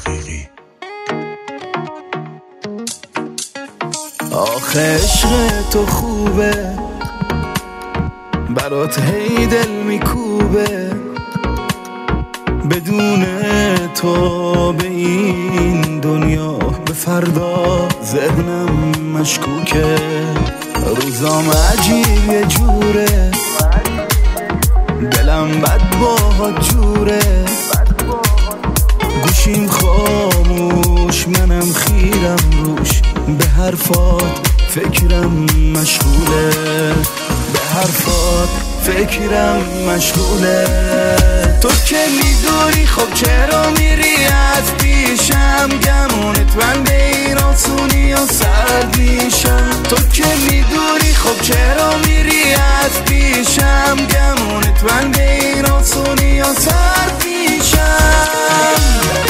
حقیقی. آخه عشق تو خوبه، برات هی دل میکوبه، بدون تو به این دنیا به فردا ذهنم مشکوکه. روزام عجیب یه جوره، دلم بد باهات جوره، گوشیم خاموش منم خیرم روش، به حرفات فکرم مشغوله، به حرفات فکرم مشغوله. تو که میدونی خب چرا میری از پیشم، گمونت من به این آسونی و سرد میشم. تو که میدونی خب چرا میری از پیشم، گمونت من به این آسونی و سرد میشم.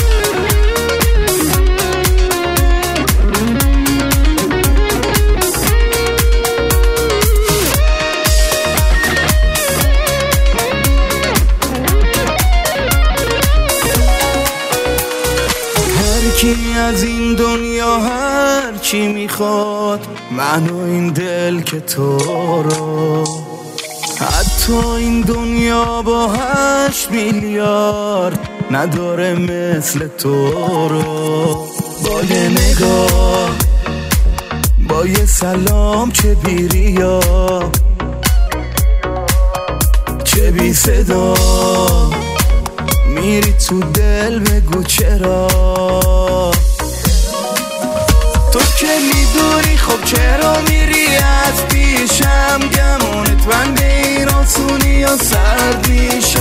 کی از این دنیا هر چی میخواد، من و این دل که تو رو، حتی این دنیا با 8 میلیارد نداره مثل تو رو. با یه نگاه، با یه سلام، چه بی ریا چه بی صدا، میری تو دل بگو چرا. تو که میدونی خب چرا میری از پیشم، گمونت من به این آسونی و سرد میشم.